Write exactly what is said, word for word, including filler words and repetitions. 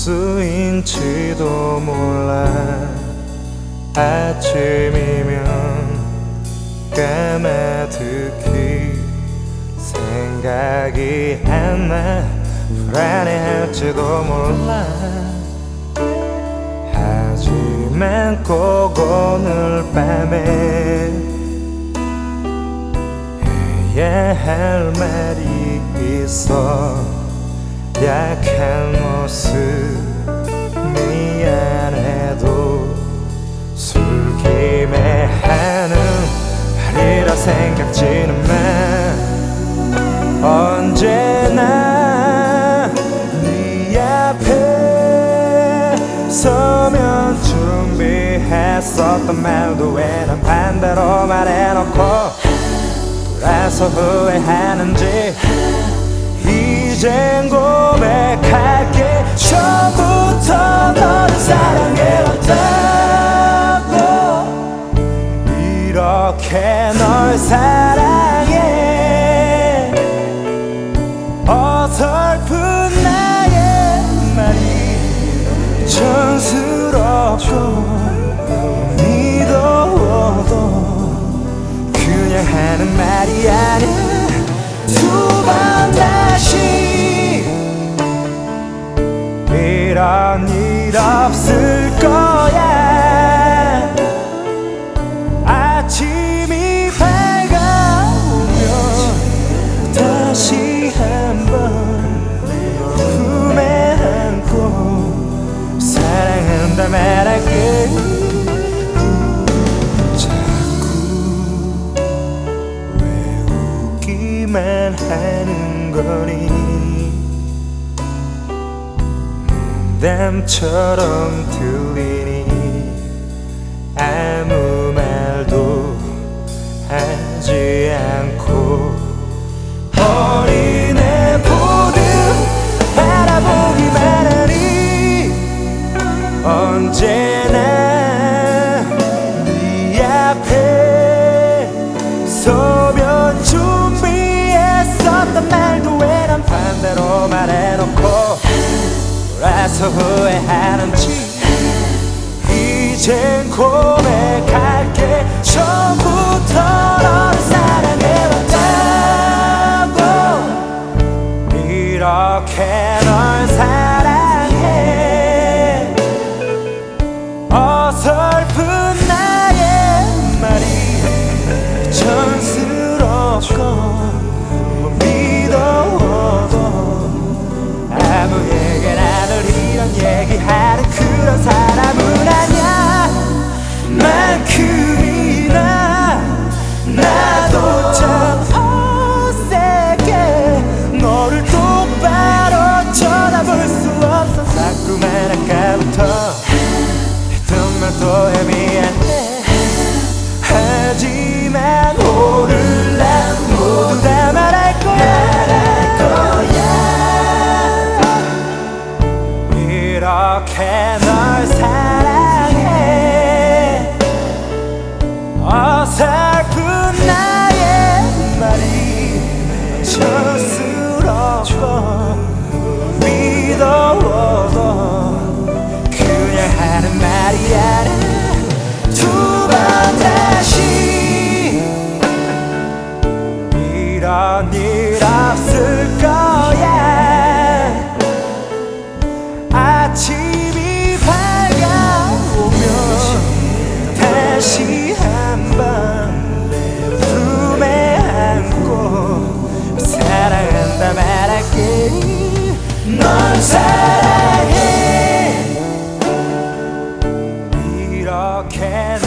수인지도 몰라. 아침이면 까마득히 생각이 안 나. 불안해할지도 몰라. 하지만 꼭 오늘 밤에 해야 할 말이 있어. 약한 모습 미안해도 술김에 하는 말이라 생각지는 마. 언제나 네 앞에 서면 준비했었던 말도 왜 난 반대로 말해놓고 돌아서 후회하는지. 이젠 고백할게. 처음부터 너를 사랑해왔다고. 이렇게 널 사랑해. 어설픈 나의 말이 촌스럽고 믿어도 그냥 하는 말이 아니야. 두 번 다시 이런 일 없을 거야. 아침이 밝아오면 다시 한번 품에 안고 사랑한다 말할게. 하는 거니 농담처럼 들리니 아무 말도 하지 않고 어린애 보듯 바라보기만 하니. 언제나 네 앞에 서면 준비 어떤 말도 왜 난 반대로 말해놓고 돌아서 후회하는지. 이젠 고백할게. 처음부터 너를 사랑해왔다고. 이렇게 널 사랑해. 어설픈 나의 말이 촌스럽고 아무 얘기나 늘 이런 얘기하는 그런 사람은 아니야. 만큼이나 나도 참 어색해. 너를 똑바로 쳐다볼 수 없어. 자꾸만 아까부터 했던 말도 미안해. 하지만 오늘 난 모두 다 말할 거야. 이렇게 널 사랑해. 어설픈 나의 말이 촌스럽고 믿어도 그냥 하는 말이 아니야. 두 번 다시 이런 일 없을 거야. 아침이 밝아오면 다시 한번 품에 안고 사랑한다 말할게. 널 사랑해. 이렇게